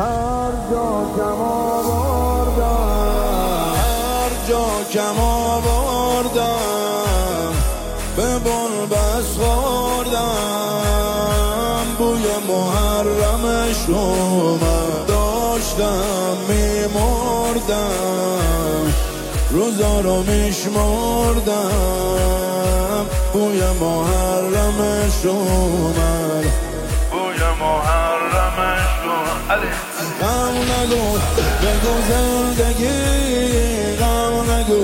هر جا کم آوردم، هر جا کم آوردم، به بنبست خوردم، بوی محرمش اومد، داشتم میمردم، روزا رو میشمردم، بوی محرمش اومد، بوی محرمش اومد. غم نگو بگو زندگی، غم نگو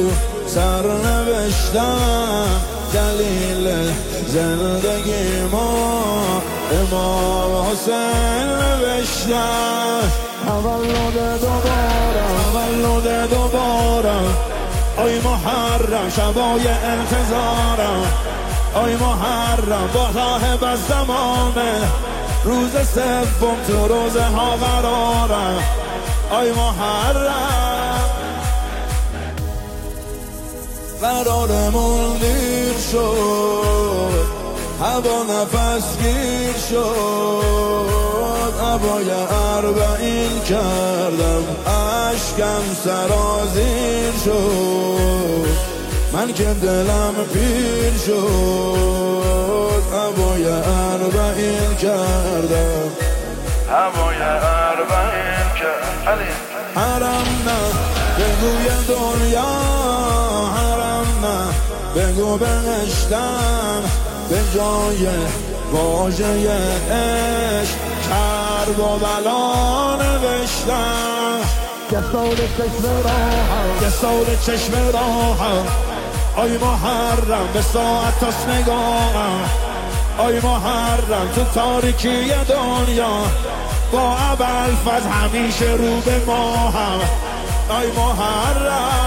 سرنوشتم، دلیل زندگی ما امام حسین نوشتم. تولد دوباره، تولد دوباره، آی محرم شبای انتظارم، آی محرم با صاحب از زمانه، روز سوم تو روزه ها قرارم، آی محرم قرارمون دیر شد، هوا نفس گیر شد، هوای اربعین کردم، اشکم سرازیر شد، من که دلم پیر شد، هوای اربعین کردم، هوای اربعین کردم. حرم نه بگوی دنیا، حرم نه بگو بهشتم، به جای واژه عشق کرب و بلا نوشتم. یه سال چشم راهم، یه سال چشم راهم، آی محرم به ساعت تاست نگاهم، آی محرم تو تاریکی دنیا با ابوالفضل همیشه رو به ماهم، آی محرم